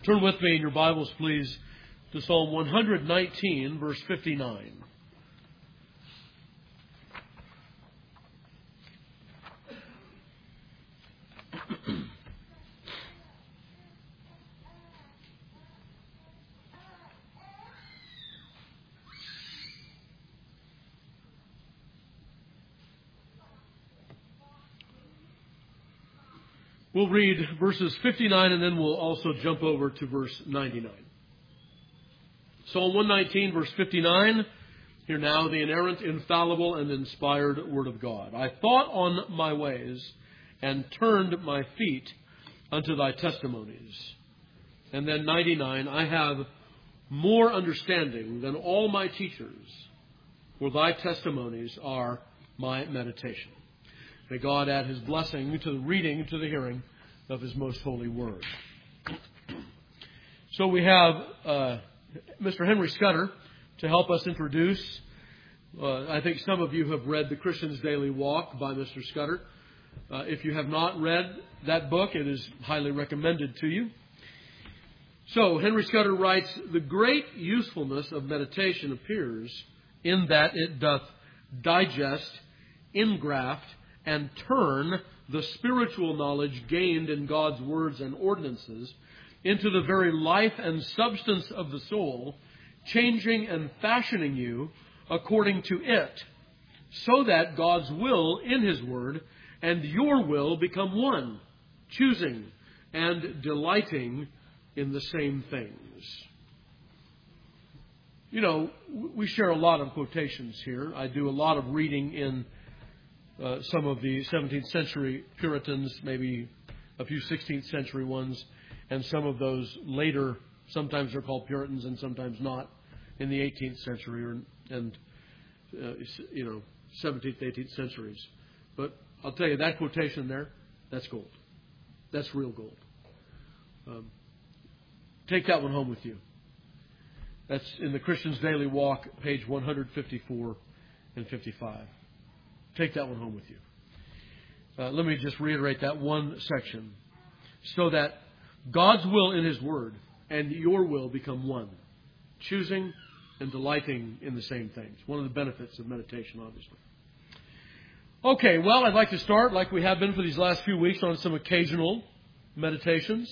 Turn with me in your Bibles, please, to Psalm 119, verse 59. We'll read verses 59 and then we'll also jump over to verse 99. Psalm 119, verse 59. Hear now the inerrant, infallible, and inspired Word of God. I thought on my ways and turned my feet unto thy testimonies. And then 99. I have more understanding than all my teachers, for thy testimonies are my meditation. May God add His blessing to the reading, to the hearing of His most holy word. So we have Mr. Henry Scudder to help us introduce. I think some of you have read The Christian's Daily Walk by Mr. Scudder. If you have not read that book, it is highly recommended to you. So Henry Scudder writes, the great usefulness of meditation appears in that it doth digest, engraft, and turn the spiritual knowledge gained in God's words and ordinances into the very life and substance of the soul, changing and fashioning you according to it, so that God's will in His Word and your will become one, choosing and delighting in the same things. You know, we share a lot of quotations here. I do a lot of reading in some of the 17th century Puritans, maybe a few 16th century ones, and some of those later, sometimes they're called Puritans and sometimes not, in the 18th century and 17th, 18th centuries. But I'll tell you, that quotation there, that's gold. That's real gold. Take that one home with you. That's in the Christian's Daily Walk, page 154 and 55. Take that one home with you. Let me just reiterate that one section. So that God's will in His Word and your will become one. Choosing and delighting in the same things. One of the benefits of meditation, obviously. Okay, well, I'd like to start, like we have been for these last few weeks, on some occasional meditations.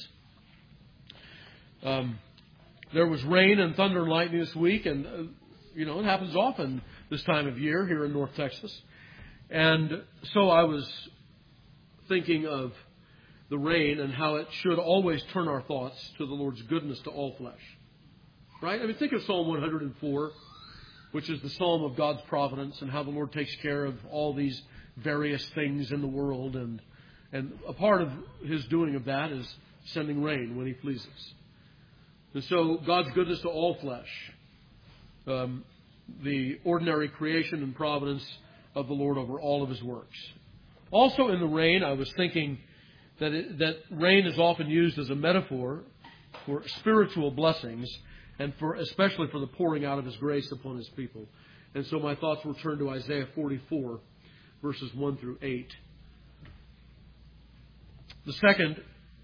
There was rain and thunder and lightning this week, and, it happens often this time of year here in North Texas. And so I was thinking of the rain and how it should always turn our thoughts to the Lord's goodness to all flesh. Right? I mean, think of Psalm 104, which is the psalm of God's providence and how the Lord takes care of all these various things in the world. And a part of His doing of that is sending rain when He pleases. And so God's goodness to all flesh. The ordinary creation and providence of the Lord over all of His works. Also in the rain, I was thinking that rain is often used as a metaphor for spiritual blessings and especially for the pouring out of His grace upon His people. And so my thoughts will turn to Isaiah 44, verses 1 through 8. The second,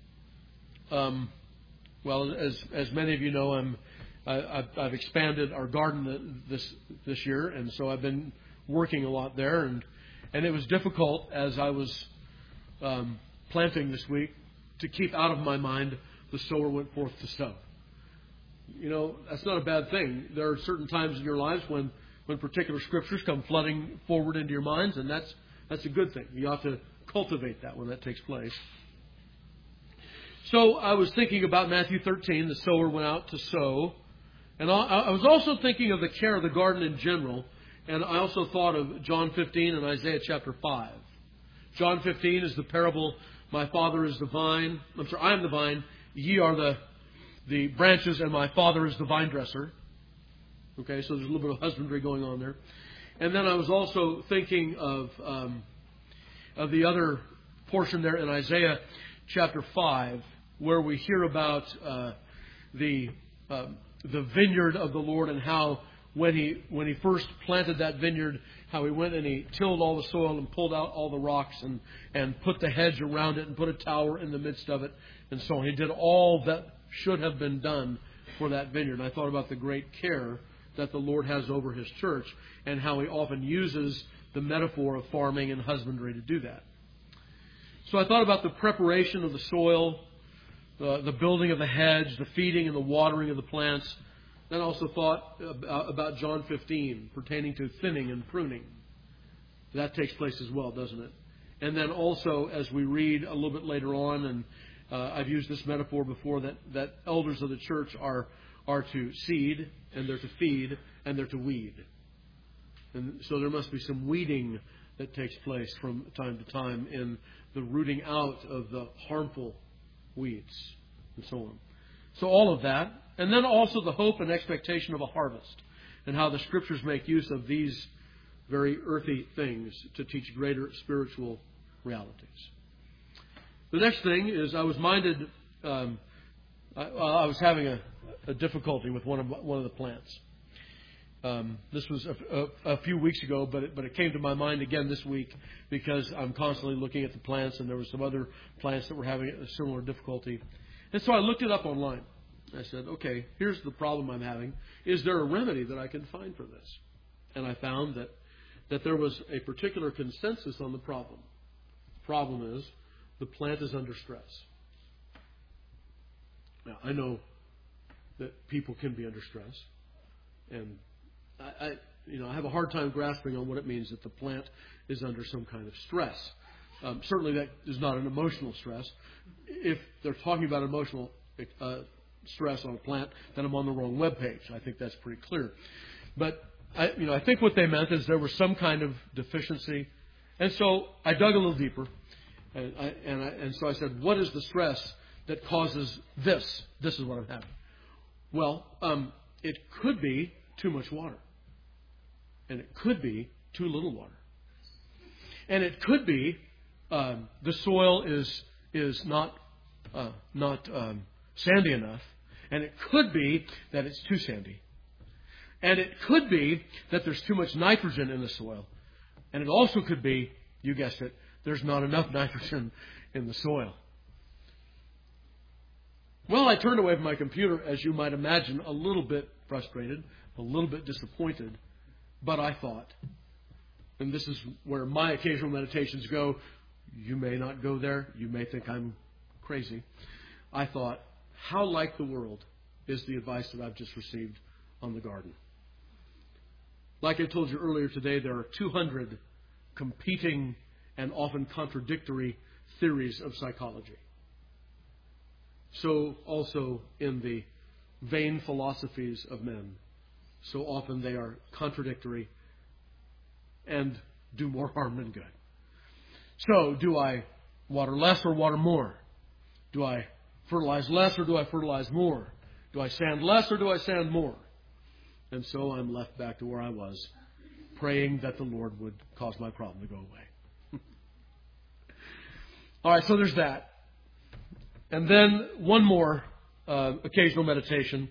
as many of you know, I've expanded our garden this year, and so I've been working a lot there, and it was difficult as I was planting this week to keep out of my mind the sower went forth to sow. That's not a bad thing. There are certain times in your lives when particular scriptures come flooding forward into your minds, and that's a good thing. You ought to cultivate that when that takes place. So I was thinking about Matthew 13, the sower went out to sow, and I was also thinking of the care of the garden in general. And I also thought of John 15 and Isaiah chapter 5. John 15 is the parable, my Father is the vine. I am the vine, ye are the branches, and my Father is the vine dresser. Okay, so there's a little bit of husbandry going on there. And then I was also thinking of the other portion there in Isaiah chapter 5, where we hear about the vineyard of the Lord and how when he first planted that vineyard, how he went and he tilled all the soil and pulled out all the rocks and put the hedge around it and put a tower in the midst of it and so on. He did all that should have been done for that vineyard. And I thought about the great care that the Lord has over His church and how He often uses the metaphor of farming and husbandry to do that. So I thought about the preparation of the soil, the building of the hedge, the feeding and the watering of the plants. Then I also thought about John 15 pertaining to thinning and pruning. That takes place as well, doesn't it? And then also, as we read a little bit later on, and I've used this metaphor before, that elders of the church are to seed, and they're to feed, and they're to weed. And so there must be some weeding that takes place from time to time in the rooting out of the harmful weeds and so on. So all of that. And then also the hope and expectation of a harvest and how the Scriptures make use of these very earthy things to teach greater spiritual realities. The next thing is I was minded, I was having a difficulty with one of the plants. This was a few weeks ago, but it came to my mind again this week because I'm constantly looking at the plants, and there were some other plants that were having a similar difficulty. And so I looked it up online. I said, okay, here's the problem I'm having. Is there a remedy that I can find for this? And I found that there was a particular consensus on the problem. The problem is the plant is under stress. Now, I know that people can be under stress, and I have a hard time grasping on what it means that the plant is under some kind of stress. Certainly that is not an emotional stress. If they're talking about emotional stress on a plant, then I'm on the wrong webpage. I think that's pretty clear. But I think what they meant is there was some kind of deficiency. And so I dug a little deeper. And so I said, what is the stress that causes this? This is what I'm having. Well, it could be too much water. And it could be too little water. And it could be the soil is not sandy enough. And it could be that it's too sandy. And it could be that there's too much nitrogen in the soil. And it also could be, you guessed it, there's not enough nitrogen in the soil. Well, I turned away from my computer, as you might imagine, a little bit frustrated, a little bit disappointed. But I thought, and this is where my occasional meditations go, you may not go there, you may think I'm crazy. I thought, how like the world is the advice that I've just received on the garden? Like I told you earlier today, there are 200 competing and often contradictory theories of psychology. So also in the vain philosophies of men. So often they are contradictory and do more harm than good. So do I water less or water more? Do I fertilize less or do I fertilize more? Do I sand less or do I sand more? And so I'm left back to where I was, praying that the Lord would cause my problem to go away. All right, so there's that. And then one more occasional meditation.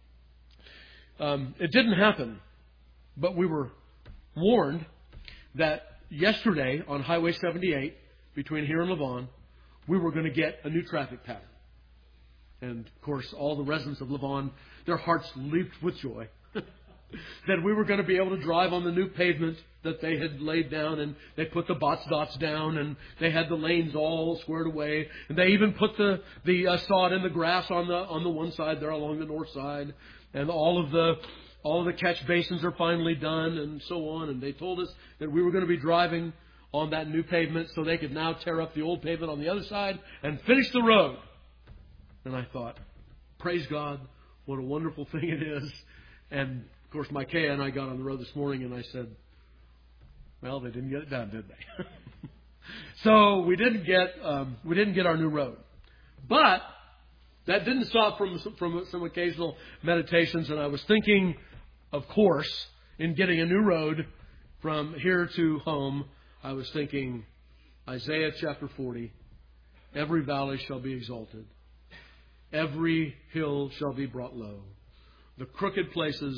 It didn't happen, but we were warned that yesterday on Highway 78, between here and Lavon, we were going to get a new traffic pattern. And, of course, all the residents of Lavon, their hearts leaped with joy that we were going to be able to drive on the new pavement that they had laid down, and they put the bots dots down, and they had the lanes all squared away, and they even put the sod in the grass on the one side there along the north side, and all of the catch basins are finally done, and so on. And they told us that we were going to be driving on that new pavement, so they could now tear up the old pavement on the other side and finish the road. And I thought, praise God, what a wonderful thing it is. And of course, Micaiah and I got on the road this morning, and I said, well, they didn't get it done, did they? So we didn't get our new road. But that didn't stop from some occasional meditations, and I was thinking, of course, in getting a new road from here to home, I was thinking Isaiah chapter 40, every valley shall be exalted, every hill shall be brought low, the crooked places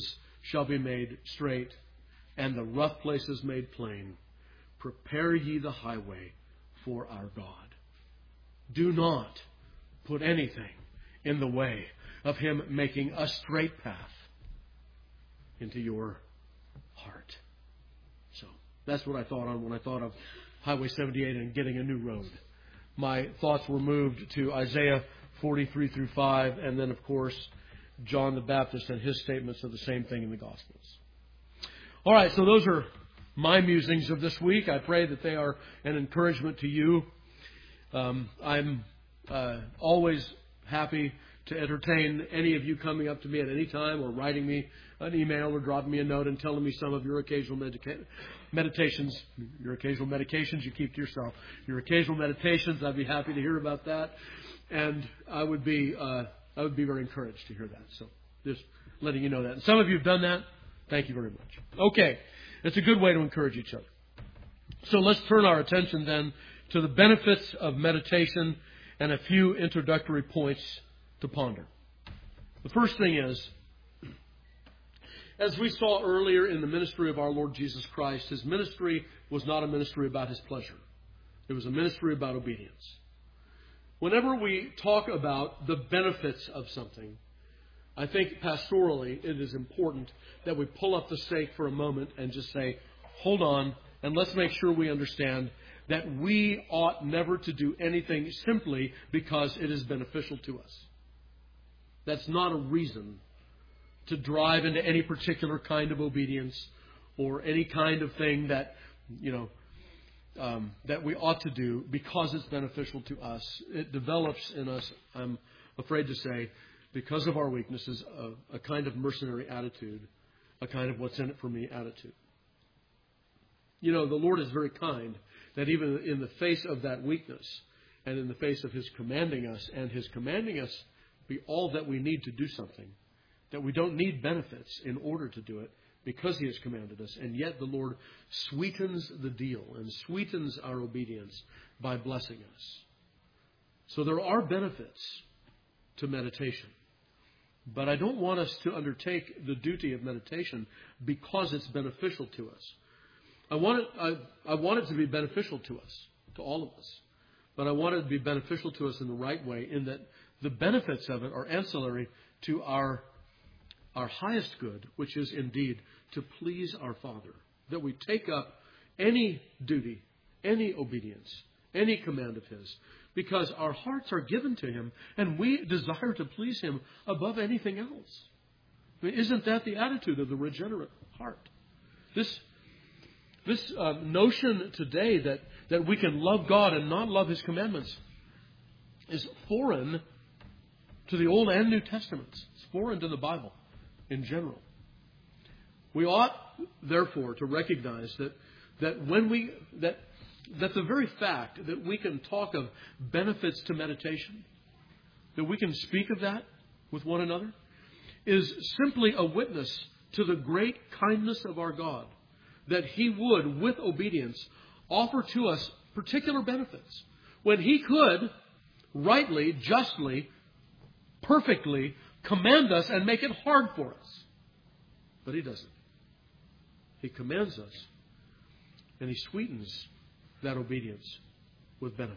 shall be made straight, and the rough places made plain. Prepare ye the highway for our God. Do not put anything in the way of Him making a straight path into your heart. So that's what I thought on when I thought of Highway 78 and getting a new road. My thoughts were moved to Isaiah 43 through 5, and then, of course, John the Baptist and his statements of the same thing in the Gospels. All right, so those are my musings of this week. I pray that they are an encouragement to you. I'm always happy to entertain any of you coming up to me at any time or writing me an email or dropping me a note and telling me some of your occasional meditations. Your occasional medications you keep to yourself. Your occasional meditations, I'd be happy to hear about that. And I would be very encouraged to hear that. So just letting you know that. And some of you have done that. Thank you very much. Okay. It's a good way to encourage each other. So let's turn our attention then to the benefits of meditation and a few introductory points to ponder. The first thing is, as we saw earlier in the ministry of our Lord Jesus Christ, His ministry was not a ministry about His pleasure. It was a ministry about obedience. Whenever we talk about the benefits of something, I think pastorally it is important that we pull up the stake for a moment and just say, hold on, and let's make sure we understand that we ought never to do anything simply because it is beneficial to us. That's not a reason to drive into any particular kind of obedience or any kind of thing that, that we ought to do because it's beneficial to us. It develops in us, I'm afraid to say, because of our weaknesses, a kind of mercenary attitude, a kind of what's in it for me attitude. The Lord is very kind that even in the face of that weakness and in the face of His commanding us and His commanding us be all that we need to do something, that we don't need benefits in order to do it because He has commanded us. And yet the Lord sweetens the deal and sweetens our obedience by blessing us. So there are benefits to meditation. But I don't want us to undertake the duty of meditation because it's beneficial to us. I want it to be beneficial to us, to all of us. But I want it to be beneficial to us in the right way, in that the benefits of it are ancillary to our highest good, which is indeed to please our Father. That we take up any duty, any obedience, any command of His, because our hearts are given to Him and we desire to please Him above anything else. I mean, isn't that the attitude of the regenerate heart? This notion today that we can love God and not love His commandments is foreign to the Old and New Testaments. It's foreign to the Bible in general. We ought, therefore, to recognize that the very fact that we can talk of benefits to meditation, that we can speak of that with one another, is simply a witness to the great kindness of our God, that He would, with obedience, offer to us particular benefits when He could rightly, justly, perfectly command us and make it hard for us. But He doesn't. He commands us, and He sweetens that obedience with benefit.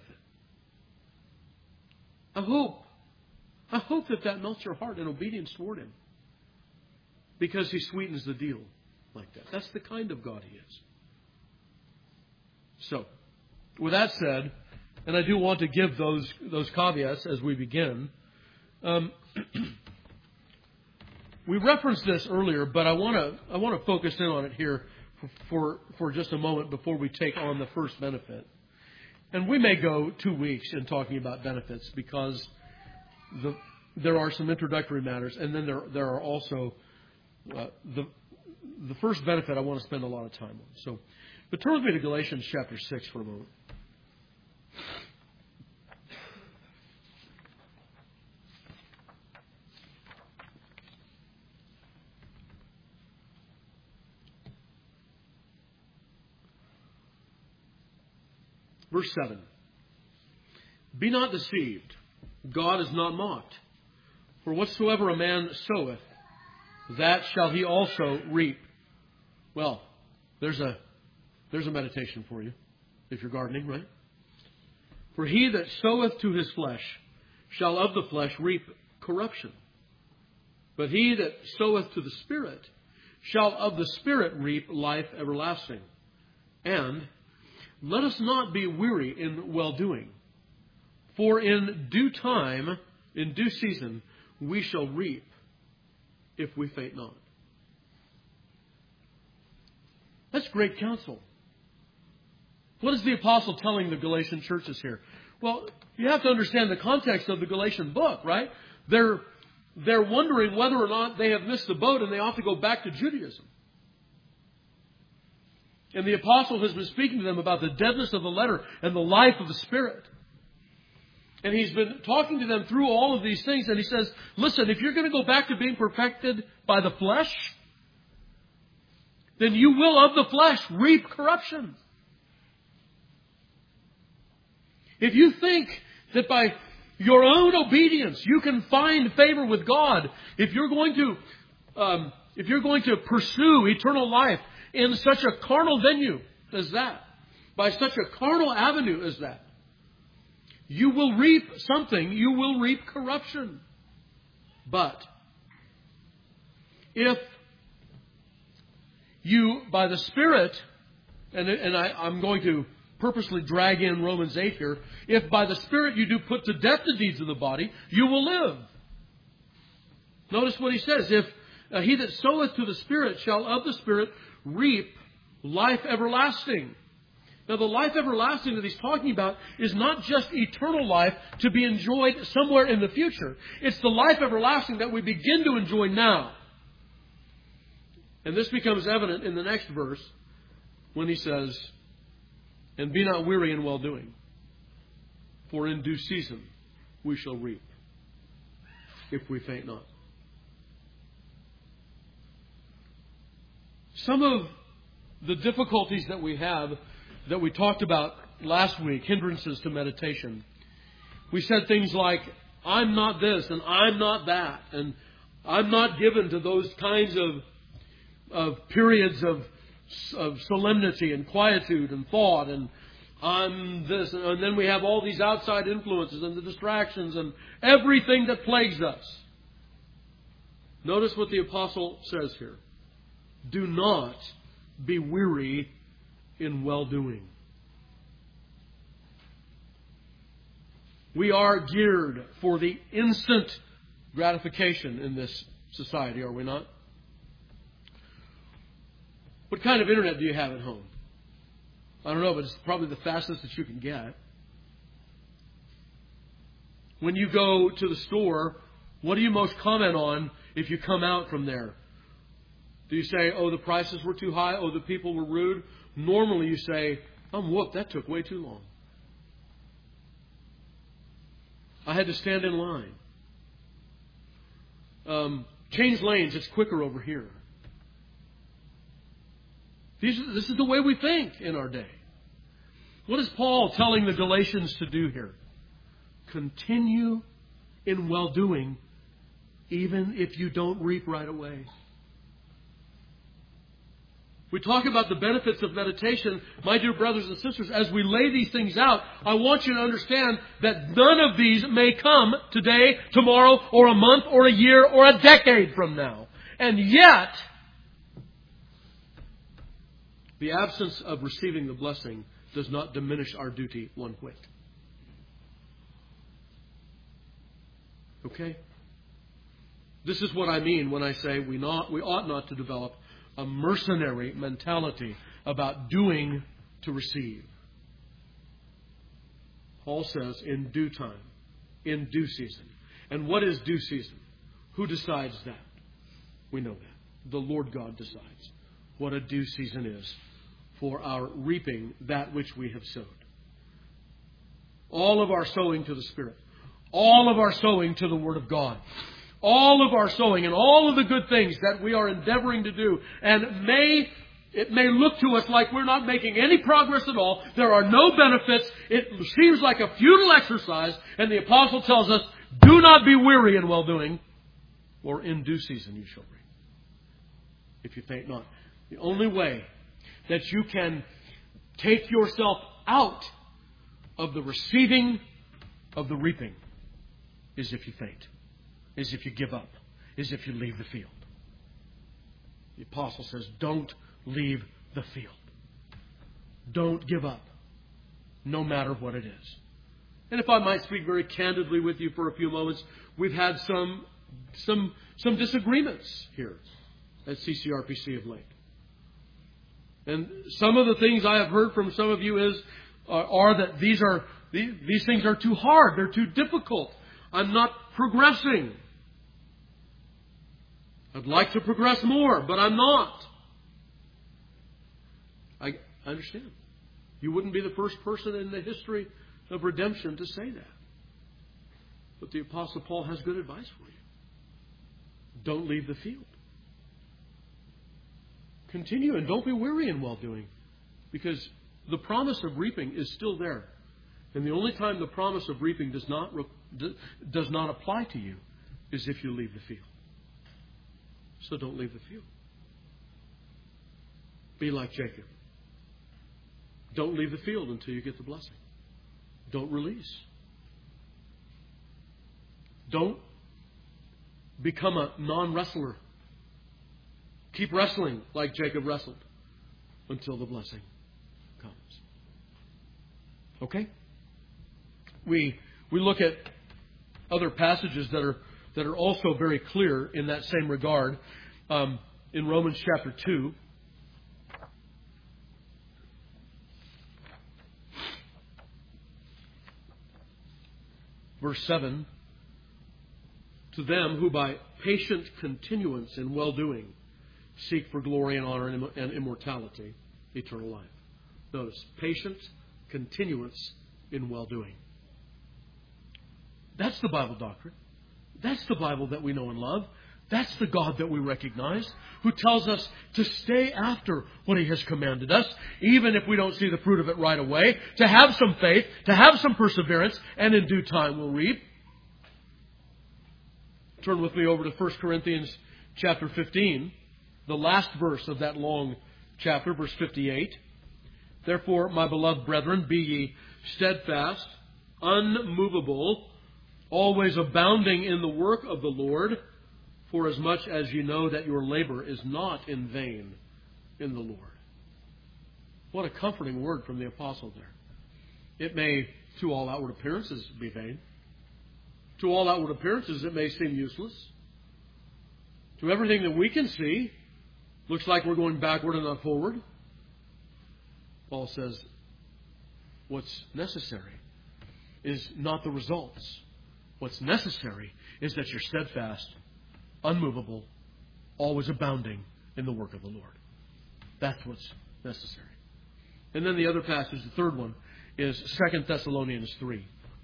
I hope that melts your heart in obedience toward Him, because He sweetens the deal like that. That's the kind of God He is. So, with that said, and I do want to give those caveats as we begin. We referenced this earlier, but I want to focus in on it here for just a moment before we take on the first benefit. And we may go 2 weeks in talking about benefits because there are some introductory matters, and then there are also the first benefit I want to spend a lot of time on. So, but turn with me to Galatians chapter 6 for a moment. Verse 7. Be not deceived. God is not mocked. For whatsoever a man soweth, that shall he also reap. Well, there's a meditation for you, if you're gardening, right? For he that soweth to his flesh shall of the flesh reap corruption. But he that soweth to the Spirit shall of the Spirit reap life everlasting. And let us not be weary in well-doing, for in due time, in due season, we shall reap if we faint not. That's great counsel. What is the apostle telling the Galatian churches here? Well, you have to understand the context of the Galatian book, right? They're wondering whether or not they have missed the boat and they ought to go back to Judaism. And the apostle has been speaking to them about the deadness of the letter and the life of the Spirit. And he's been talking to them through all of these things. And he says, listen, if you're going to go back to being perfected by the flesh, then you will of the flesh reap corruption. If you think that by your own obedience you can find favor with God, if you're going to pursue eternal life in such a carnal venue as that, by such a carnal avenue as that, you will reap something. You will reap corruption. But if you, by the Spirit, and I'm going to purposely drag in Romans 8 here, if by the Spirit you do put to death the deeds of the body, you will live. Notice what he says. If he that soweth to the Spirit shall of the Spirit reap life everlasting. Now, the life everlasting that he's talking about is not just eternal life to be enjoyed somewhere in the future. It's the life everlasting that we begin to enjoy now. And this becomes evident in the next verse when he says, and be not weary in well-doing, for in due season we shall reap, if we faint not. Some of the difficulties that we have, that we talked about last week, hindrances to meditation. We said things like, I'm not this and I'm not that, and I'm not given to those kinds of periods of solemnity and quietude and thought, and I'm this, and then we have all these outside influences and the distractions and everything that plagues us. Notice what the apostle says here. Do not be weary in well-doing. We are geared for the instant gratification in this society, are we not? What kind of internet do you have at home? I don't know, but it's probably the fastest that you can get. When you go to the store, what do you most comment on if you come out from there? Do you say, oh, the prices were too high? Oh, the people were rude? Normally you say, I'm whooped, that took way too long. I had to stand in line. Change lanes, it's quicker over here. This is the way we think in our day. What is Paul telling the Galatians to do here? Continue in well-doing, even if you don't reap right away. We talk about the benefits of meditation. My dear brothers and sisters, as we lay these things out, I want you to understand that none of these may come today, tomorrow, or a month, or a year, or a decade from now. And yet, the absence of receiving the blessing does not diminish our duty one whit. Okay? This is what I mean when I say we ought not to develop a mercenary mentality about doing to receive. Paul says, in due time, in due season. And what is due season? Who decides that? We know that. The Lord God decides what a due season is for our reaping that which we have sowed. All of our sowing to the Spirit. All of our sowing to the Word of God. All of our sowing and all of the good things that we are endeavoring to do. And it may look to us like we're not making any progress at all. There are no benefits. It seems like a futile exercise. And the apostle tells us, do not be weary in well-doing, or in due season you shall reap. if you faint not. The only way that you can take yourself out of the receiving of the reaping is if you faint, is if you give up, is if you leave the field. The apostle says, don't leave the field. Don't give up, no matter what it is. And if I might speak very candidly with you for a few moments, we've had some disagreements here at CCRPC of late. And some of the things I have heard from some of you are that these things are too hard, they're too difficult. I'm not progressing. I'd like to progress more, but I'm not. I understand. You wouldn't be the first person in the history of redemption to say that. But the Apostle Paul has good advice for you. Don't leave the field. Continue and don't be weary in well-doing, because the promise of reaping is still there. And the only time the promise of reaping does not apply to you is if you leave the field. So don't leave the field. Be like Jacob. Don't leave the field until you get the blessing. Don't release. Don't become a non-wrestler. Keep wrestling like Jacob wrestled until the blessing comes. Okay? We look at other passages that are also very clear in that same regard. In Romans chapter 2, verse 7, to them who by patient continuance in well-doing seek for glory and honor and immortality, eternal life. Notice, patient continuance in well-doing. That's the Bible doctrine. That's the Bible that we know and love. That's the God that we recognize, who tells us to stay after what He has commanded us, even if we don't see the fruit of it right away, to have some faith, to have some perseverance, and in due time we'll reap. Turn with me over to 1 Corinthians chapter 15, the last verse of that long chapter, verse 58. Therefore, my beloved brethren, be ye steadfast, unmovable, always abounding in the work of the Lord, for as much as you know that your labor is not in vain in the Lord. What a comforting word from the apostle there. It may, to all outward appearances, be vain. To all outward appearances, it may seem useless. To everything that we can see, looks like we're going backward and not forward. Paul says, what's necessary is not the results. What's necessary is that you're steadfast, unmovable, always abounding in the work of the Lord. That's what's necessary. And then the other passage, the third one, is 2 Thessalonians 3.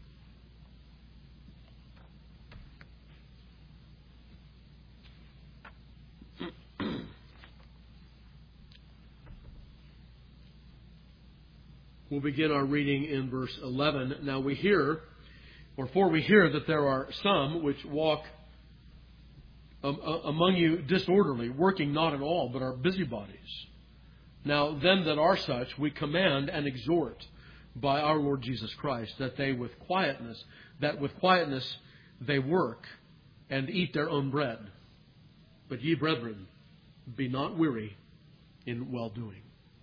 We'll begin our reading in verse 11. Now we hear that there are some which walk among you disorderly, working not at all, but are busybodies. Now them that are such, we command and exhort by our Lord Jesus Christ, that with quietness they work and eat their own bread. But ye, brethren, be not weary in well-doing.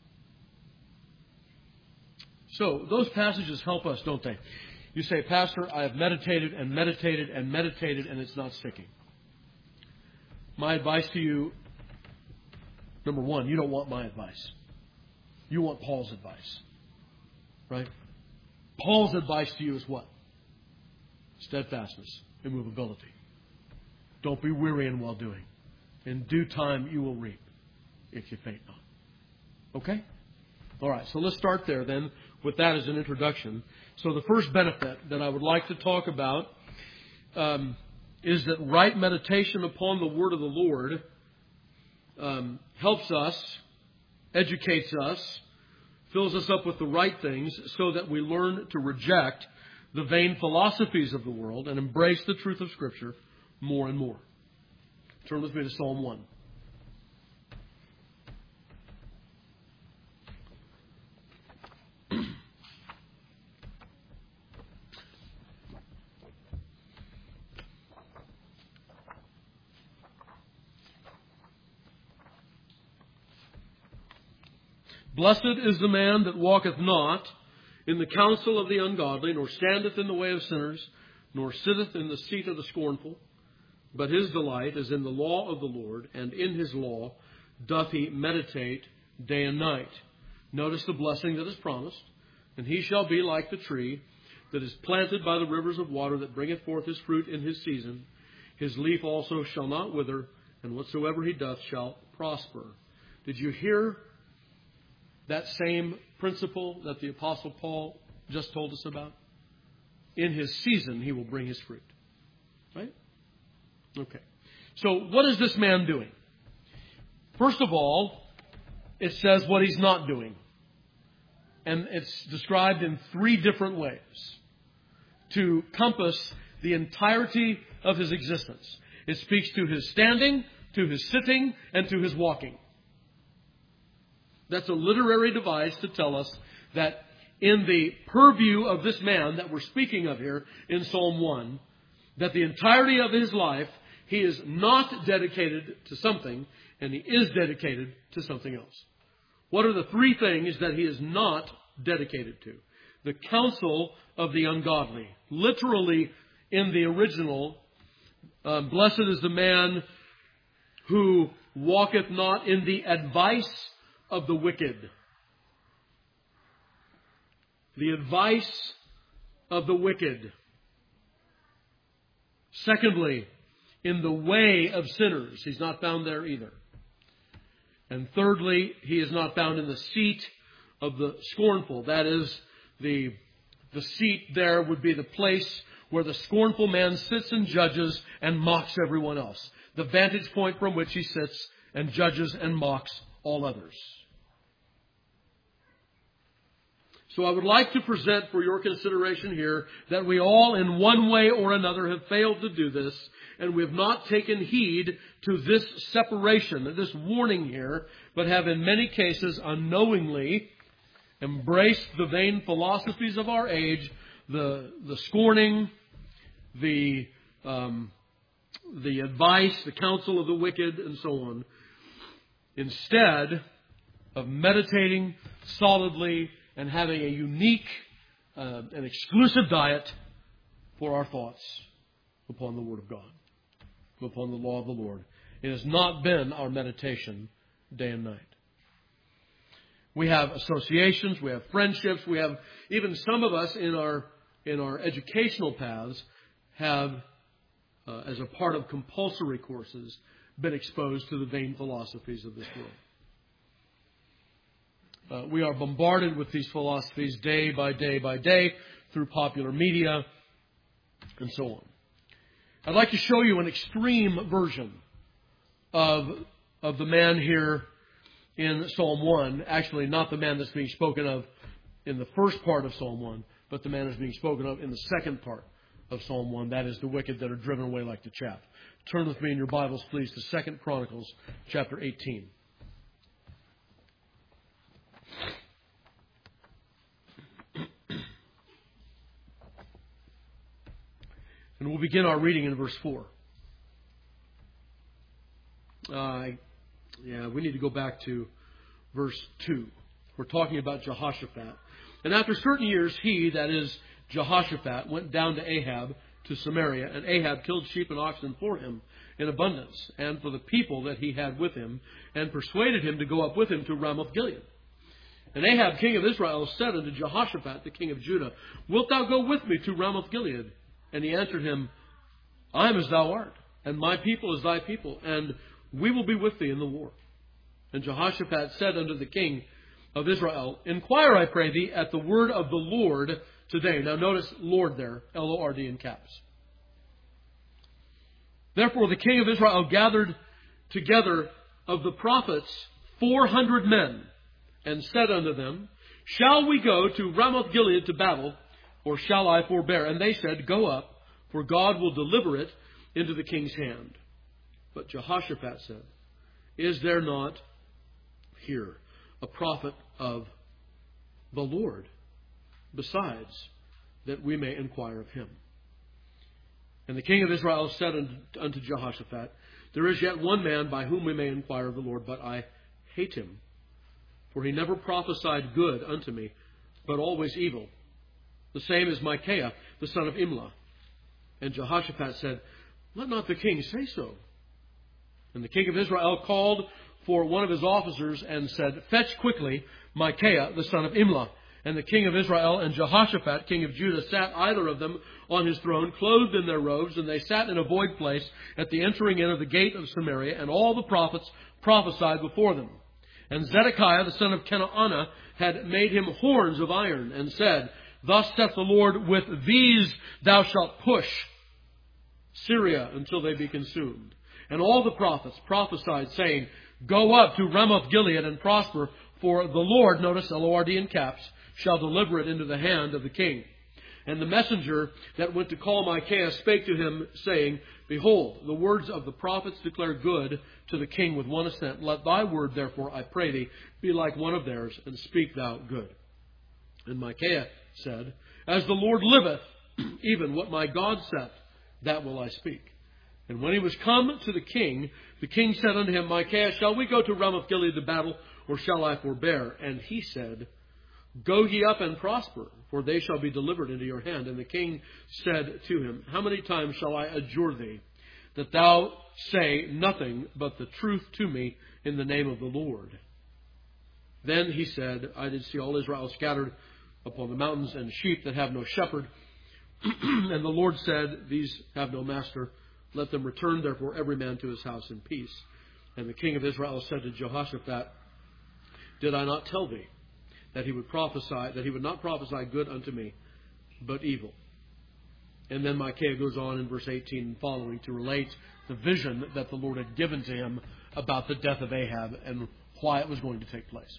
So those passages help us, don't they? You say, Pastor, I have meditated and meditated and meditated, and it's not sticking. My advice to you, number one, you don't want my advice. You want Paul's advice. Right? Paul's advice to you is what? Steadfastness, immovability. Don't be weary in well-doing. In due time you will reap, if you faint not. Okay? All right, so let's start there then with that as an introduction. So the first benefit that I would like to talk about is that right meditation upon the Word of the Lord helps us, educates us, fills us up with the right things so that we learn to reject the vain philosophies of the world and embrace the truth of Scripture more and more. Turn with me to Psalm 1. Blessed is the man that walketh not in the counsel of the ungodly, nor standeth in the way of sinners, nor sitteth in the seat of the scornful. But his delight is in the law of the Lord, and in his law doth he meditate day and night. Notice the blessing that is promised. And he shall be like the tree that is planted by the rivers of water, that bringeth forth his fruit in his season. His leaf also shall not wither, and whatsoever he doth shall prosper. Did you hear that same principle that the Apostle Paul just told us about? In his season, he will bring his fruit. Right? Okay. So what is this man doing? First of all, it says what he's not doing. And it's described in 3 different ways to compass the entirety of his existence. It speaks to his standing, to his sitting, and to his walking. That's a literary device to tell us that in the purview of this man that we're speaking of here in Psalm 1, that the entirety of his life, he is not dedicated to something, and he is dedicated to something else. What are the 3 things that he is not dedicated to? The counsel of the ungodly. Literally, in the original, blessed is the man who walketh not in the advice of the wicked. The advice of the wicked. Secondly, in the way of sinners. He's not found there either. And thirdly, he is not found in the seat of the scornful. That is, the seat there would be the place where the scornful man sits and judges and mocks everyone else. The vantage point from which he sits and judges and mocks all others. So I would like to present for your consideration here that we all in one way or another have failed to do this, and we have not taken heed to this separation, this warning here, but have in many cases unknowingly embraced the vain philosophies of our age, the scorning, the advice, the counsel of the wicked, and so on, instead of meditating solidly and having a unique and exclusive diet for our thoughts upon the Word of God, upon the law of the Lord. It has not been our meditation day and night. We have associations, we have friendships, we have even some of us in our educational paths have, as a part of compulsory courses, been exposed to the vain philosophies of this world. We are bombarded with these philosophies day by day by day through popular media and so on. I'd like to show you an extreme version of the man here in Psalm 1. Actually, not the man that's being spoken of in the first part of Psalm 1, but the man that's being spoken of in the second part of Psalm 1. That is the wicked that are driven away like the chaff. Turn with me in your Bibles, please, to 2 Chronicles chapter 18. And we'll begin our reading in verse 4. We need to go back to verse 2. We're talking about Jehoshaphat. And after certain years, he, that is Jehoshaphat, went down to Ahab to Samaria. And Ahab killed sheep and oxen for him in abundance, and for the people that he had with him, and persuaded him to go up with him to Ramoth Gilead. And Ahab, king of Israel, said unto Jehoshaphat, the king of Judah, Wilt thou go with me to Ramoth Gilead? And he answered him, I am as thou art, and my people as thy people, and we will be with thee in the war. And Jehoshaphat said unto the king of Israel, Inquire, I pray thee, at the word of the Lord today. Now notice Lord there, L-O-R-D in caps. Therefore the king of Israel gathered together of the prophets 400 men, and said unto them, Shall we go to Ramoth Gilead to battle, or shall I forbear? And they said, Go up, for God will deliver it into the king's hand. But Jehoshaphat said, Is there not here a prophet of the Lord, besides that we may inquire of him? And the king of Israel said unto Jehoshaphat, There is yet one man by whom we may inquire of the Lord, but I hate him, for he never prophesied good unto me, but always evil. The same is Micaiah, the son of Imlah. And Jehoshaphat said, Let not the king say so. And the king of Israel called for one of his officers and said, Fetch quickly Micaiah, the son of Imlah. And the king of Israel and Jehoshaphat, king of Judah, sat either of them on his throne, clothed in their robes, and they sat in a void place at the entering in of the gate of Samaria, and all the prophets prophesied before them. And Zedekiah, the son of Kenaanah, had made him horns of iron, and said, Thus saith the Lord, With these thou shalt push Syria until they be consumed. And all the prophets prophesied, saying, Go up to Ramoth Gilead and prosper, for the Lord, notice L-O-R-D in caps, shall deliver it into the hand of the king. And the messenger that went to call Micaiah spake to him, saying, Behold, the words of the prophets declare good to the king with one assent. Let thy word, therefore, I pray thee, be like one of theirs, and speak thou good. And Micaiah said, As the Lord liveth, even what my God saith, that will I speak. And when he was come to the king said unto him, Micaiah, shall we go to Ramoth Gilead to battle, or shall I forbear? And he said, Go ye up and prosper, for they shall be delivered into your hand. And the king said to him, How many times shall I adjure thee, that thou say nothing but the truth to me in the name of the Lord? Then he said, I did see all Israel scattered upon the mountains, and sheep that have no shepherd. And the Lord said, These have no master. Let them return, therefore, every man to his house in peace. And the king of Israel said to Jehoshaphat, Did I not tell thee that he would not prophesy good unto me, but evil? And then Micaiah goes on in verse 18 and following to relate the vision that the Lord had given to him about the death of Ahab and why it was going to take place.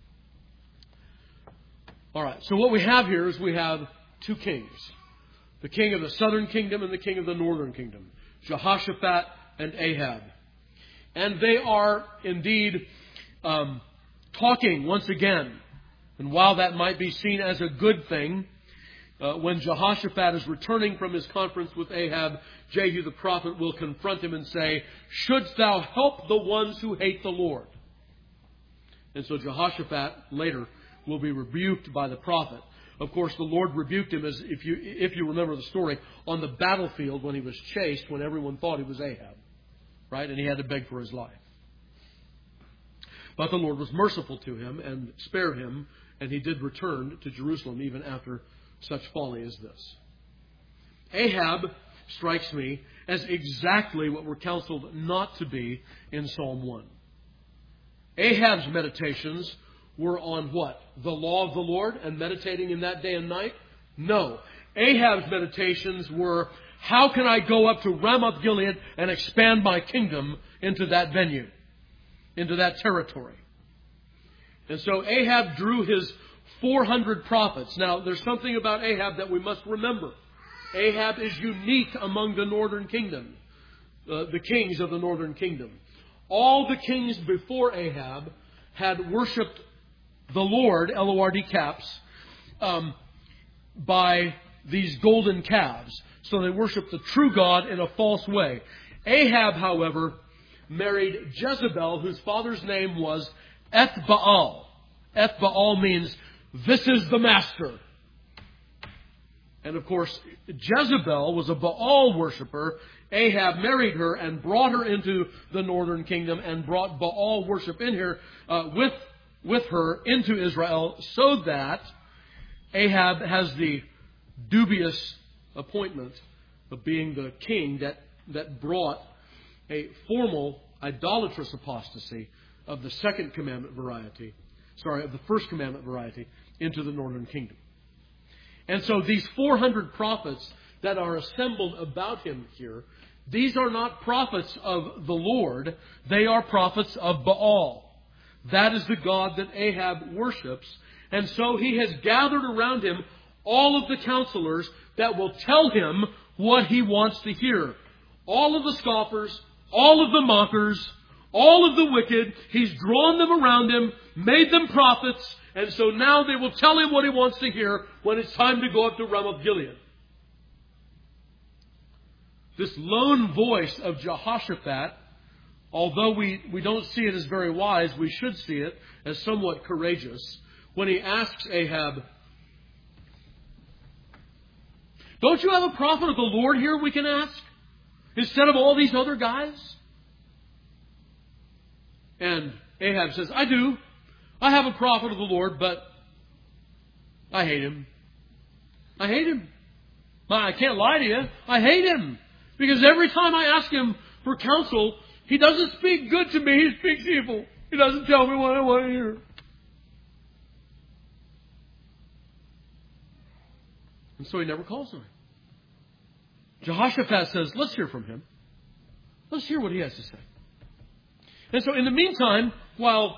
All right, so what we have here is we have two kings. The king of the southern kingdom and the king of the northern kingdom. Jehoshaphat and Ahab. And they are indeed talking once again. And while that might be seen as a good thing, when Jehoshaphat is returning from his conference with Ahab, Jehu the prophet will confront him and say, Shouldst thou help the ones who hate the Lord? And so Jehoshaphat later will be rebuked by the prophet. Of course, the Lord rebuked him, as if you remember the story, on the battlefield when he was chased, when everyone thought he was Ahab. Right? And he had to beg for his life. But the Lord was merciful to him and spared him, and he did return to Jerusalem even after such folly as this. Ahab strikes me as exactly what we're counseled not to be in Psalm 1. Ahab's meditations were on what? The law of the Lord and meditating in that day and night? No. Ahab's meditations were, how can I go up to Ramoth Gilead and expand my kingdom into that venue, into that territory? And so Ahab drew his 400 prophets. Now, there's something about Ahab that we must remember. Ahab is unique among the northern kingdom, the kings of the northern kingdom. All the kings before Ahab had worshipped the Lord, L-O-R-D caps, by these golden calves. So they worshiped the true God in a false way. Ahab, however, married Jezebel, whose father's name was Ethbaal. Ethbaal means, this is the master. And of course, Jezebel was a Baal worshiper. Ahab married her and brought her into the northern kingdom and brought Baal worship in here with her into Israel, so that Ahab has the dubious appointment of being the king that brought a formal idolatrous apostasy of the second commandment variety, of the first commandment variety, into the northern kingdom. And so these 400 prophets that are assembled about him here, these are not prophets of the Lord, they are prophets of Baal. That is the God that Ahab worships. And so he has gathered around him all of the counselors that will tell him what he wants to hear. All of the scoffers, all of the mockers, all of the wicked. He's drawn them around him, made them prophets, and so now they will tell him what he wants to hear when it's time to go up to Ramoth Gilead. This lone voice of Jehoshaphat although we don't see it as very wise, we should see it as somewhat courageous when he asks Ahab, don't you have a prophet of the Lord here we can ask? Instead of all these other guys? And Ahab says, I do. I have a prophet of the Lord, but I hate him. I hate him. I can't lie to you. I hate him. Because every time I ask him for counsel, he doesn't speak good to me. He speaks evil. He doesn't tell me what I want to hear. And so he never calls on him. Jehoshaphat says, let's hear from him. Let's hear what he has to say. And so in the meantime, while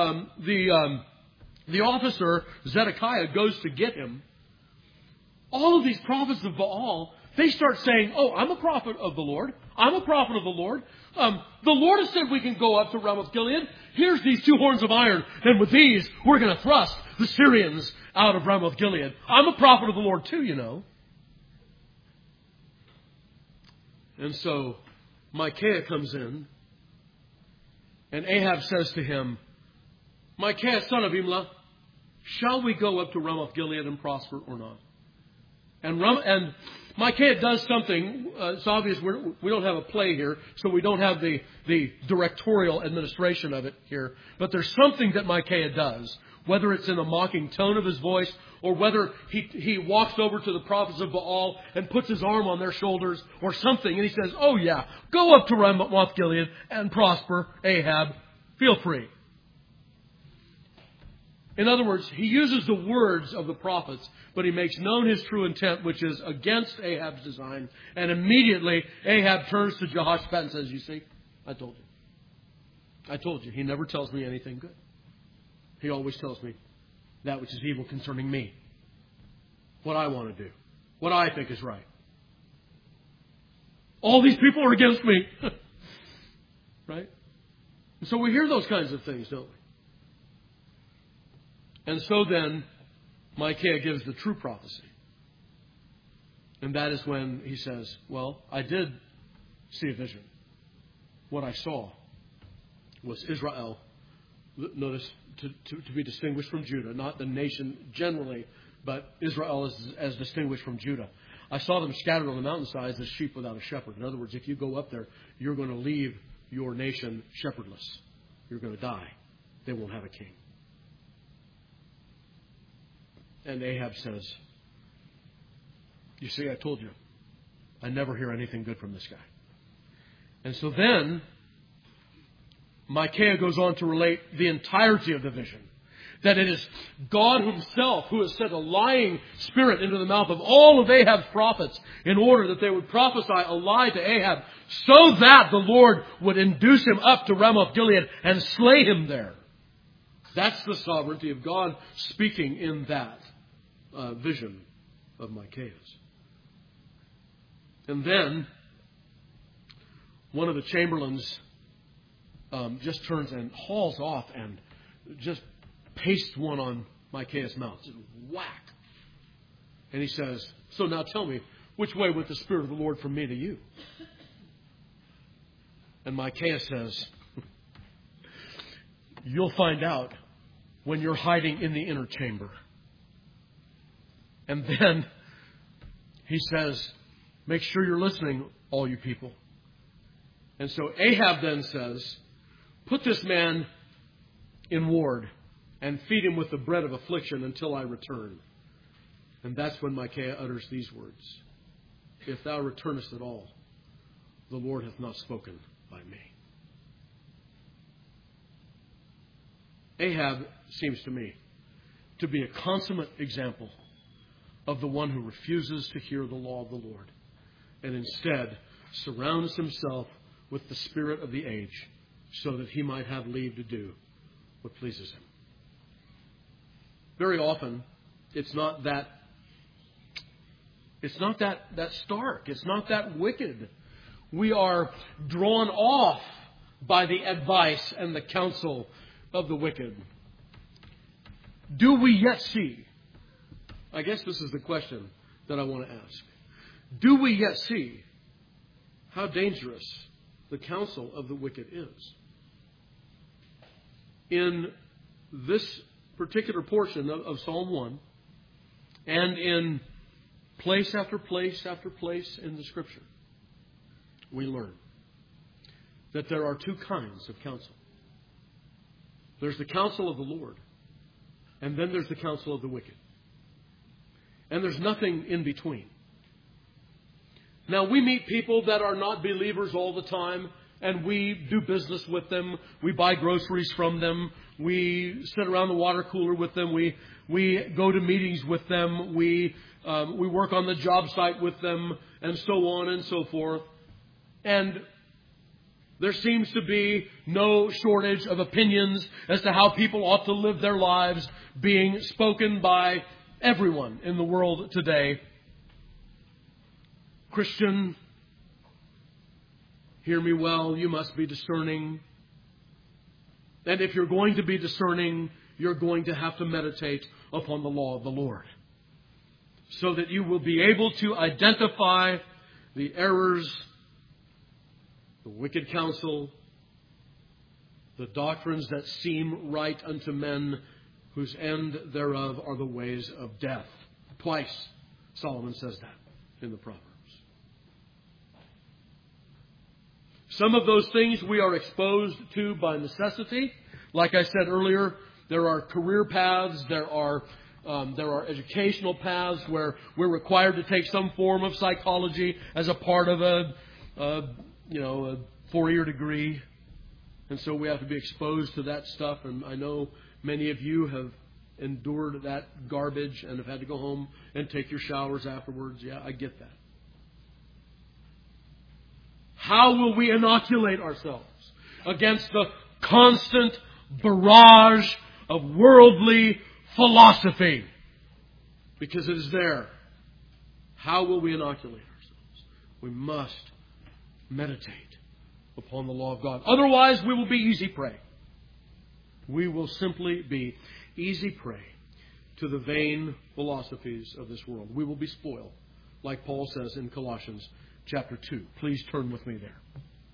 the officer, Zedekiah, goes to get him, all of these prophets of Baal, they start saying, oh, I'm a prophet of the Lord. I'm a prophet of the Lord. The Lord has said we can go up to Ramoth Gilead. Here's these 2 horns of iron. And with these, we're going to thrust the Syrians out of Ramoth Gilead. I'm a prophet of the Lord too, you know. And so Micaiah comes in. And Ahab says to him, Micaiah, son of Imlah, shall we go up to Ramoth Gilead and prosper or not? And Micaiah does something. It's obvious we don't have a play here, so we don't have the directorial administration of it here. But there's something that Micaiah does, whether it's in a mocking tone of his voice or whether he walks over to the prophets of Baal and puts his arm on their shoulders or something. And he says, oh yeah, go up to Ramoth Gilead and prosper, Ahab. Feel free. In other words, he uses the words of the prophets, but he makes known his true intent, which is against Ahab's design. And immediately Ahab turns to Jehoshaphat and says, you see, I told you. I told you. He never tells me anything good. He always tells me that which is evil concerning me. What I want to do. What I think is right. All these people are against me. Right? And so we hear those kinds of things, don't we? And so then, Micaiah gives the true prophecy. And that is when he says, well, I did see a vision. What I saw was Israel, notice, to be distinguished from Judah, not the nation generally, but Israel as distinguished from Judah. I saw them scattered on the mountainsides as sheep without a shepherd. In other words, if you go up there, you're going to leave your nation shepherdless. You're going to die. They won't have a king. And Ahab says, you see, I told you, I never hear anything good from this guy. And so then, Micaiah goes on to relate the entirety of the vision. That it is God himself who has sent a lying spirit into the mouth of all of Ahab's prophets in order that they would prophesy a lie to Ahab so that the Lord would induce him up to Ramoth Gilead and slay him there. That's the sovereignty of God speaking in that vision of Micaiah's. And then one of the chamberlains just turns and hauls off and just pastes one on Micaiah's mouth. Just whack. And he says, so now tell me, which way went the Spirit of the Lord from me to you? And Micaiah says, you'll find out when you're hiding in the inner chamber. And then he says, make sure you're listening, all you people. And so Ahab then says, put this man in ward and feed him with the bread of affliction until I return. And that's when Micaiah utters these words. If thou returnest at all, the Lord hath not spoken by me. Ahab seems to me to be a consummate example of the one who refuses to hear the law of the Lord and instead surrounds himself with the spirit of the age so that he might have leave to do what pleases him. Very often, it's not that stark. It's not that wicked. We are drawn off by the advice and the counsel of the wicked. Do we yet see? I guess this is the question that I want to ask. Do we yet see how dangerous the counsel of the wicked is. In this particular portion of Psalm 1, and in place after place after place in the Scripture, we learn that there are two kinds of counsel. There's the counsel of the Lord, and then there's the counsel of the wicked. And there's nothing in between. Now, we meet people that are not believers all the time, and we do business with them. We buy groceries from them. We sit around the water cooler with them. We go to meetings with them. We work on the job site with them, and so on and so forth. And there seems to be no shortage of opinions as to how people ought to live their lives being spoken by everyone in the world today. Christian, hear me well, you must be discerning. And if you're going to be discerning, you're going to have to meditate upon the law of the Lord, so that you will be able to identify the errors, the wicked counsel, the doctrines that seem right unto men, whose end thereof are the ways of death. Twice Solomon says that in the Proverbs. Some of those things we are exposed to by necessity. Like I said earlier, there are career paths, there are educational paths where we're required to take some form of psychology as a part of a 4-year degree. And so we have to be exposed to that stuff. And I know many of you have endured that garbage and have had to go home and take your showers afterwards. Yeah, I get that. How will we inoculate ourselves against the constant barrage of worldly philosophy? Because it is there. How will we inoculate ourselves? We must meditate upon the law of God. Otherwise, we will be easy prey. We will simply be easy prey to the vain philosophies of this world. We will be spoiled, like Paul says in Colossians chapter 2. Please turn with me there.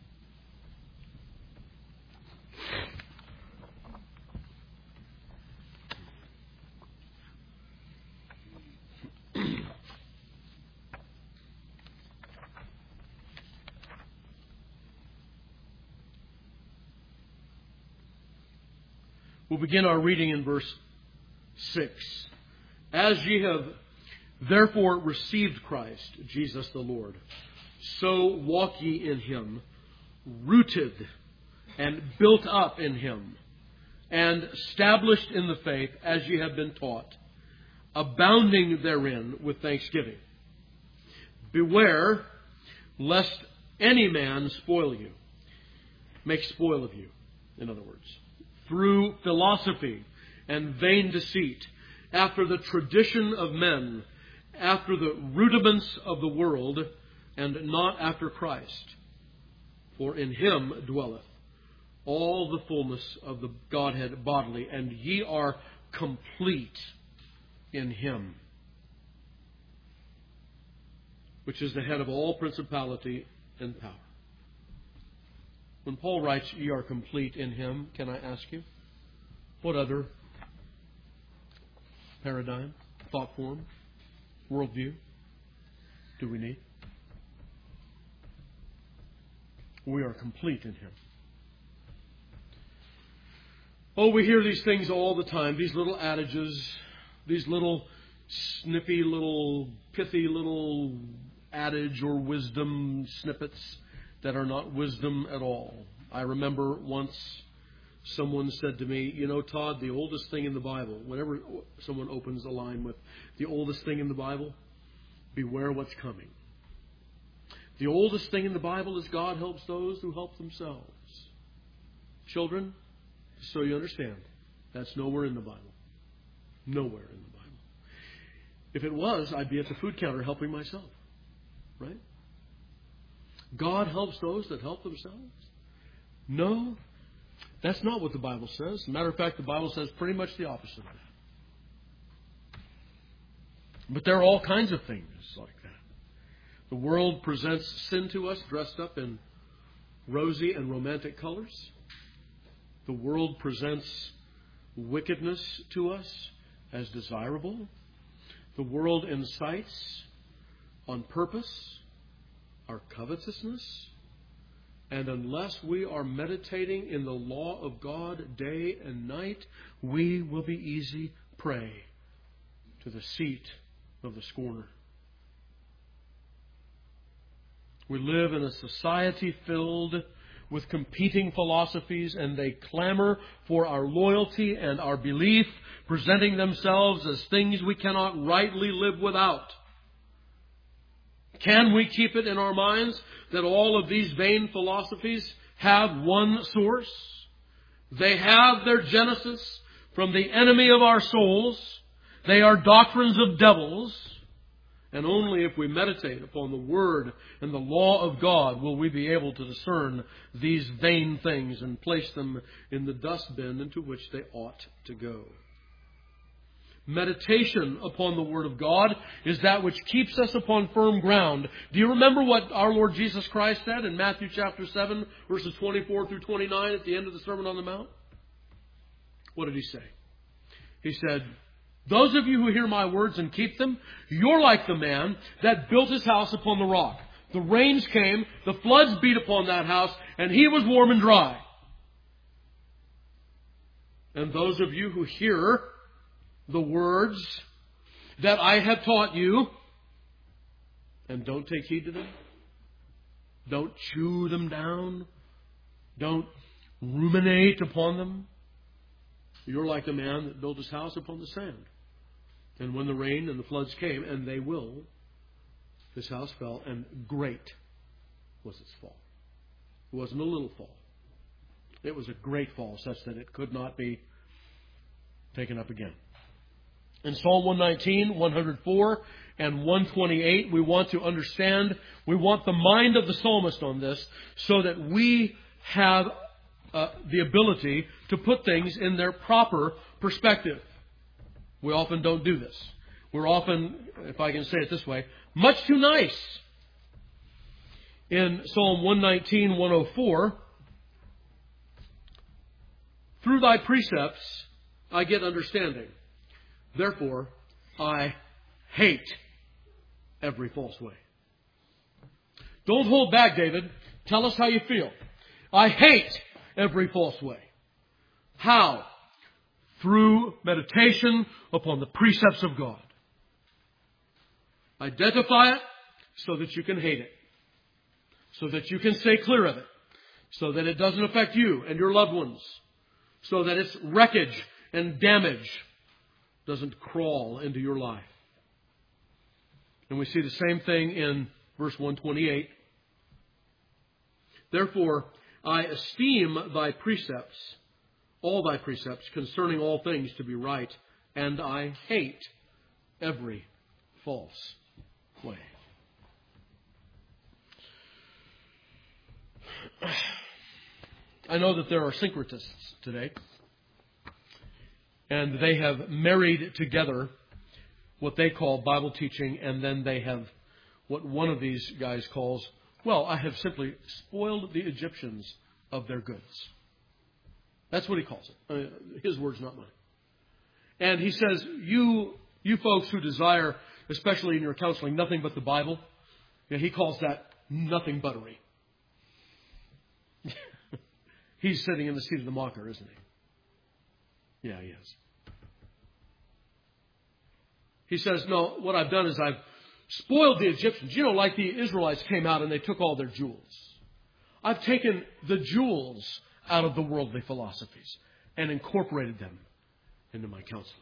We'll begin our reading in verse 6. As ye have therefore received Christ, Jesus the Lord, so walk ye in Him, rooted and built up in Him, and established in the faith as ye have been taught, abounding therein with thanksgiving. Beware lest any man spoil you, make spoil of you, in other words, through philosophy and vain deceit, after the tradition of men, after the rudiments of the world, and not after Christ. For in Him dwelleth all the fullness of the Godhead bodily, and ye are complete in Him, which is the head of all principality and power. When Paul writes, ye are complete in Him, can I ask you, what other paradigm, thought form, worldview do we need? We are complete in Him. Oh, we hear these things all the time, these little adages, these little snippy, little pithy little adage or wisdom snippets that are not wisdom at all. I remember once someone said to me, you know, Todd, the oldest thing in the Bible, whenever someone opens a line with the oldest thing in the Bible, beware what's coming. The oldest thing in the Bible is God helps those who help themselves. Children, so you understand, that's nowhere in the Bible. Nowhere in the Bible. If it was, I'd be at the food counter helping myself. Right? God helps those that help themselves? No, that's not what the Bible says. As a matter of fact, the Bible says pretty much the opposite of that. But there are all kinds of things like that. The world presents sin to us dressed up in rosy and romantic colors. The world presents wickedness to us as desirable. The world incites on purpose our covetousness. And unless we are meditating in the law of God day and night, we will be easy prey to the deceit of the scorner. We live in a society filled with competing philosophies, and they clamor for our loyalty and our belief, presenting themselves as things we cannot rightly live without. Can we keep it in our minds that all of these vain philosophies have one source? They have their genesis from the enemy of our souls. They are doctrines of devils. And only if we meditate upon the Word and the law of God will we be able to discern these vain things and place them in the dustbin into which they ought to go. Meditation upon the Word of God is that which keeps us upon firm ground. Do you remember what our Lord Jesus Christ said in Matthew chapter 7, verses 24 through 29 at the end of the Sermon on the Mount? What did He say? He said, "Those of you who hear my words and keep them, you're like the man that built his house upon the rock. The rains came, the floods beat upon that house, and he was warm and dry. And those of you who hear the words that I have taught you and don't take heed to them, don't chew them down, don't ruminate upon them, you're like the man that built his house upon the sand. And when the rain and the floods came, and they will, his house fell, and great was its fall." It wasn't a little fall. It was a great fall, such that it could not be taken up again. In Psalm 119, 104, and 128, we want to understand, we want the mind of the psalmist on this, so that we have the ability to put things in their proper perspective. We often don't do this. We're often, if I can say it this way, much too nice. In Psalm 119, 104, "Through thy precepts I get understanding. Therefore I hate every false way." Don't hold back, David. Tell us how you feel. I hate every false way. How? Through meditation upon the precepts of God. Identify it so that you can hate it. So that you can stay clear of it. So that it doesn't affect you and your loved ones. So that its wreckage and damage doesn't crawl into your life. And we see the same thing in verse 128. "Therefore I esteem thy precepts, all thy precepts concerning all things to be right, and I hate every false way." I know that there are syncretists today, and they have married together what they call Bible teaching, and then they have what one of these guys calls, "Well, I have simply spoiled the Egyptians of their goods." That's what he calls it. His words, not mine. And he says, you folks who desire, especially in your counseling, nothing but the Bible, he calls that nothing buttery. He's sitting in the seat of the mocker, isn't he? Yeah, he is. He says, "No, what I've done is I've spoiled the Egyptians. You know, like the Israelites came out and they took all their jewels. I've taken the jewels out of the worldly philosophies and incorporated them into my counseling."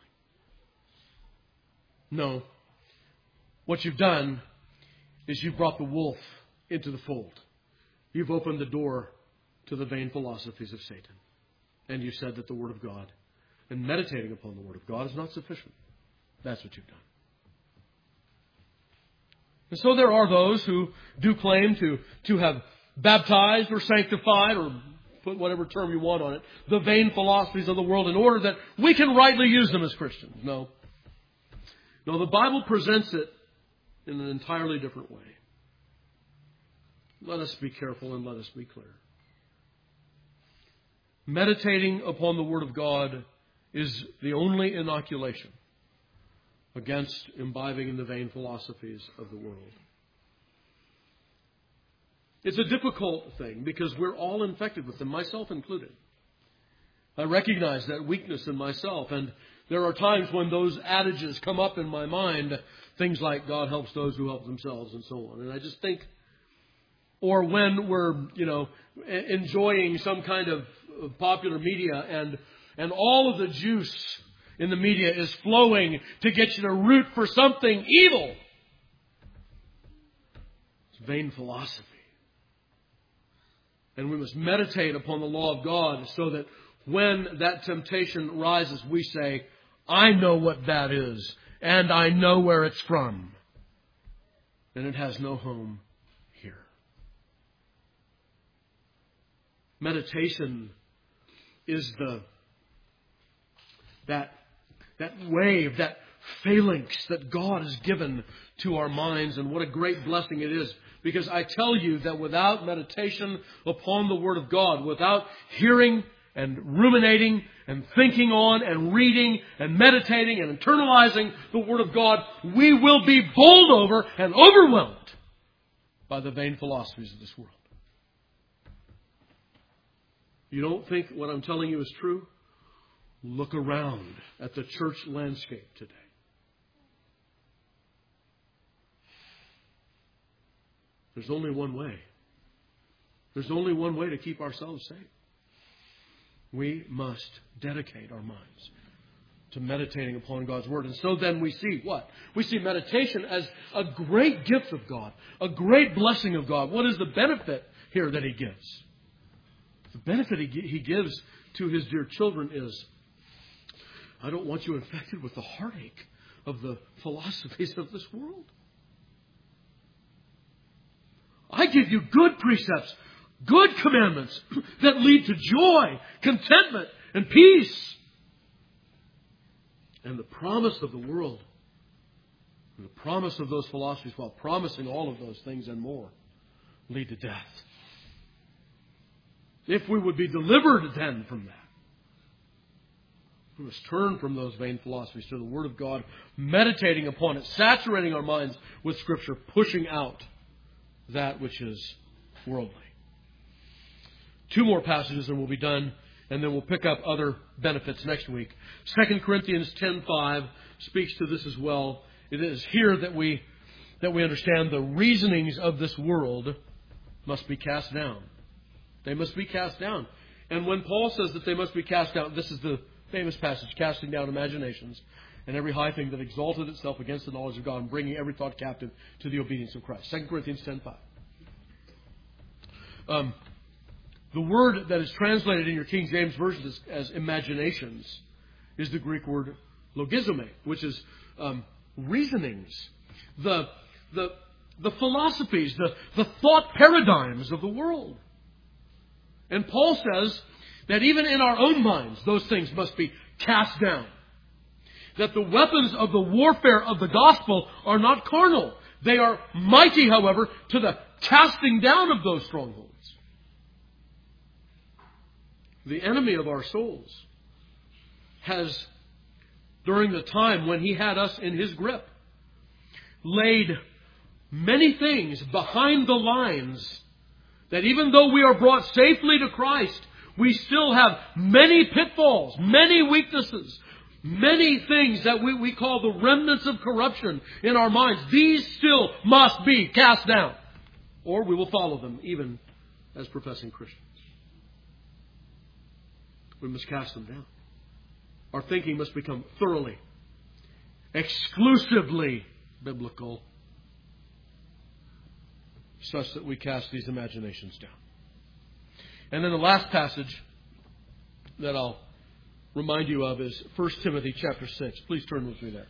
No. What you've done is you've brought the wolf into the fold. You've opened the door to the vain philosophies of Satan. And you said that the Word of God and meditating upon the Word of God is not sufficient. That's what you've done. And so there are those who do claim to have baptized or sanctified, or put whatever term you want on it, the vain philosophies of the world in order that we can rightly use them as Christians. No. No, the Bible presents it in an entirely different way. Let us be careful and let us be clear. meditating upon the Word of God is the only inoculation against imbibing in the vain philosophies of the world. It's a difficult thing because we're all infected with them, myself included. I recognize that weakness in myself, and there are times when those adages come up in my mind, things like God helps those who help themselves and so on. And I just think, or when we're, enjoying some kind of popular media and all of the juice in the media is flowing to get you to root for something evil. It's vain philosophy. And we must meditate upon the law of God so that when that temptation rises, we say, I know what that is, and I know where it's from. And it has no home here. Meditation is that wave, that phalanx that God has given to our minds, and what a great blessing it is. Because I tell you that without meditation upon the Word of God, without hearing and ruminating and thinking on and reading and meditating and internalizing the Word of God, we will be bowled over and overwhelmed by the vain philosophies of this world. You don't think what I'm telling you is true? Look around at the church landscape today. There's only one way. There's only one way to keep ourselves safe. We must dedicate our minds to meditating upon God's Word. And so then we see what? We see meditation as a great gift of God, a great blessing of God. What is the benefit here that He gives? The benefit He gives to His dear children is, I don't want you infected with the heartache of the philosophies of this world. I give you good precepts, good commandments that lead to joy, contentment, and peace. And the promise of the world, and the promise of those philosophies, while promising all of those things and more, lead to death. If we would be delivered then from that, we must turn from those vain philosophies to the Word of God, meditating upon it, saturating our minds with Scripture, pushing out that which is worldly. 2 more passages and we'll be done, and then we'll pick up other benefits next week. 2 Corinthians 10:5 speaks to this as well. It is here that we understand the reasonings of this world must be cast down. They must be cast down. And when Paul says that they must be cast down, this is the famous passage, casting down imaginations and every high thing that exalted itself against the knowledge of God, and bringing every thought captive to the obedience of Christ. 2 Corinthians 10:5. The word that is translated in your King James Version as imaginations is the Greek word logizomai, which is reasonings, the philosophies, the thought paradigms of the world. And Paul says that even in our own minds, those things must be cast down. That the weapons of the warfare of the gospel are not carnal. They are mighty, however, to the casting down of those strongholds. The enemy of our souls has, during the time when he had us in his grip, laid many things behind the lines that even though we are brought safely to Christ, we still have many pitfalls, many weaknesses, many things that we call the remnants of corruption in our minds. These still must be cast down, or we will follow them even as professing Christians. We must cast them down. Our thinking must become thoroughly, exclusively biblical, such that we cast these imaginations down. And then the last passage that I'll remind you of is 1 Timothy chapter 6. Please turn with me there.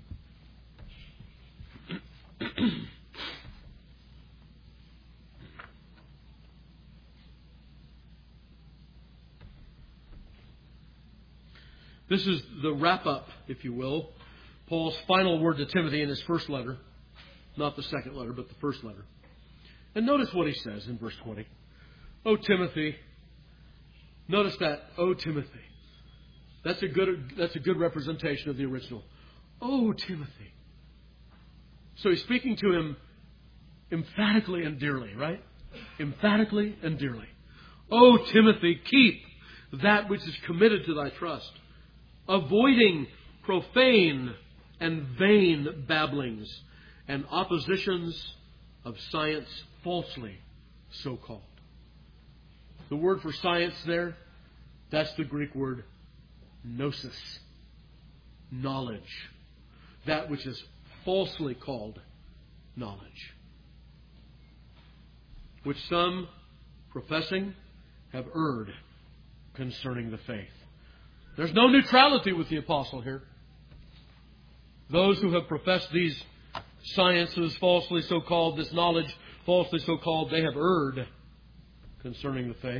This is the wrap-up, if you will, Paul's final word to Timothy in his first letter. Not the second letter, but the first letter. And notice what he says in verse 20. O Timothy, Notice that, O Timothy. That's a good representation of the original. O Timothy. So he's speaking to him emphatically and dearly, right? Emphatically and dearly. O Timothy, keep that which is committed to thy trust, avoiding profane and vain babblings and oppositions of science falsely so called. The word for science there, that's the Greek word gnosis, knowledge. That which is falsely called knowledge, which some professing have erred concerning the faith. There's no neutrality with the apostle here. Those who have professed these sciences falsely so called, this knowledge falsely so called, they have erred concerning the faith.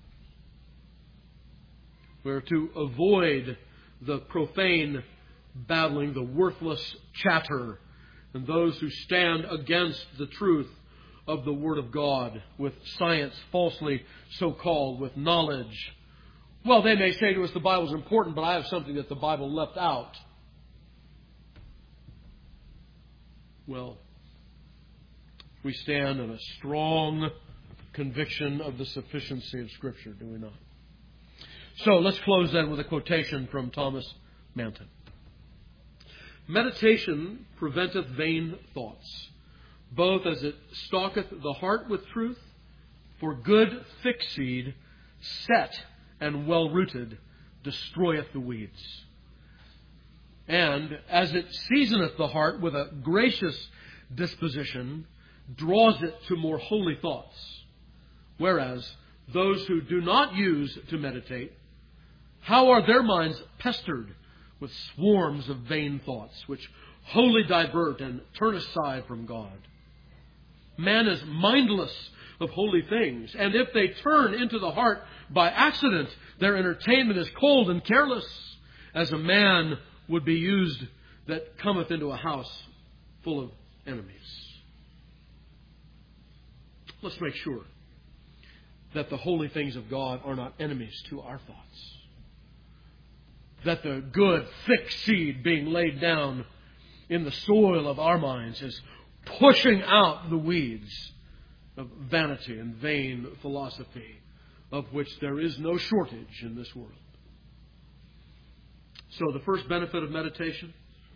We're to avoid the profane babbling, the worthless chatter, and those who stand against the truth of the Word of God with science falsely so called, with knowledge. Well, they may say to us the Bible's important, but I have something that the Bible left out. Well, we stand in a strong conviction of the sufficiency of Scripture, do we not? So let's close then with a quotation from Thomas Manton. Meditation preventeth vain thoughts, both as it stalketh the heart with truth, for good thick seed, set and well rooted, destroyeth the weeds. And as it seasoneth the heart with a gracious disposition, draws it to more holy thoughts. Whereas those who do not use to meditate, how are their minds pestered with swarms of vain thoughts, which wholly divert and turn aside from God? Man is mindless of holy things, and if they turn into the heart by accident, their entertainment is cold and careless, as a man would be used that cometh into a house full of enemies. Let's make sure that the holy things of God are not enemies to our thoughts. That the good, thick seed being laid down in the soil of our minds is pushing out the weeds of vanity and vain philosophy, of which there is no shortage in this world. So the first benefit of meditation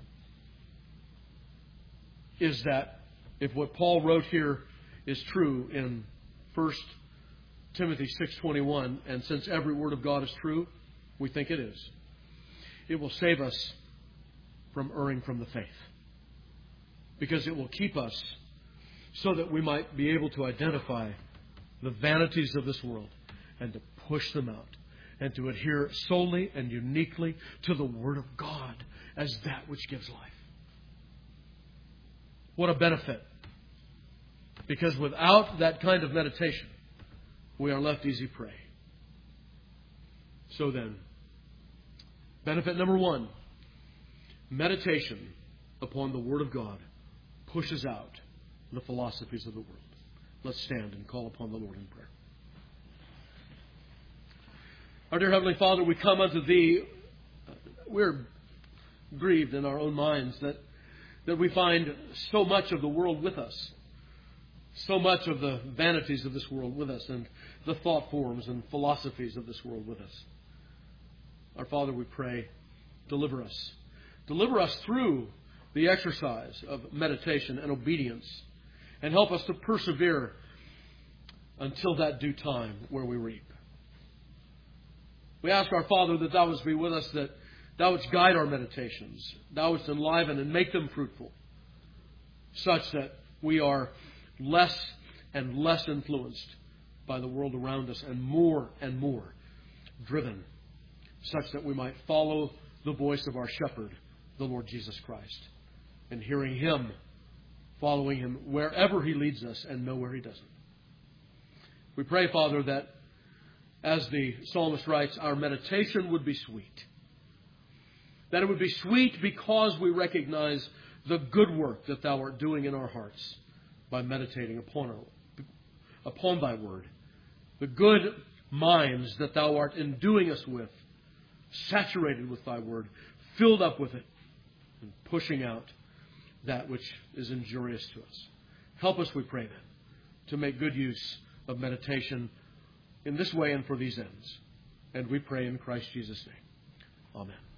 is that if what Paul wrote here is true in 1 Timothy 6:21, and since every word of God is true, we think it is, it will save us from erring from the faith. Because it will keep us so that we might be able to identify the vanities of this world and to push them out and to adhere solely and uniquely to the Word of God as that which gives life. What a benefit. Because without that kind of meditation, we are left easy prey. So then, benefit number one, meditation upon the Word of God pushes out the philosophies of the world. Let's stand and call upon the Lord in prayer. Our dear Heavenly Father, we come unto Thee. We're grieved in our own minds that we find so much of the world with us. So much of the vanities of this world with us, and the thought forms and philosophies of this world with us. Our Father, we pray, deliver us. Deliver us through the exercise of meditation and obedience, and help us to persevere until that due time where we reap. We ask our Father that Thou wouldst be with us, that Thou wouldst guide our meditations, Thou wouldst enliven and make them fruitful, such that we are less and less influenced by the world around us and more driven, such that we might follow the voice of our shepherd, the Lord Jesus Christ, and hearing Him, following Him wherever He leads us and nowhere He doesn't. We pray, Father, that as the psalmist writes, our meditation would be sweet. That it would be sweet because we recognize the good work that Thou art doing in our hearts by meditating upon Thy Word. The good minds that Thou art enduing us with, saturated with Thy Word, filled up with it, and pushing out that which is injurious to us. Help us, we pray, then, to make good use of meditation in this way and for these ends. And we pray in Christ Jesus' name. Amen.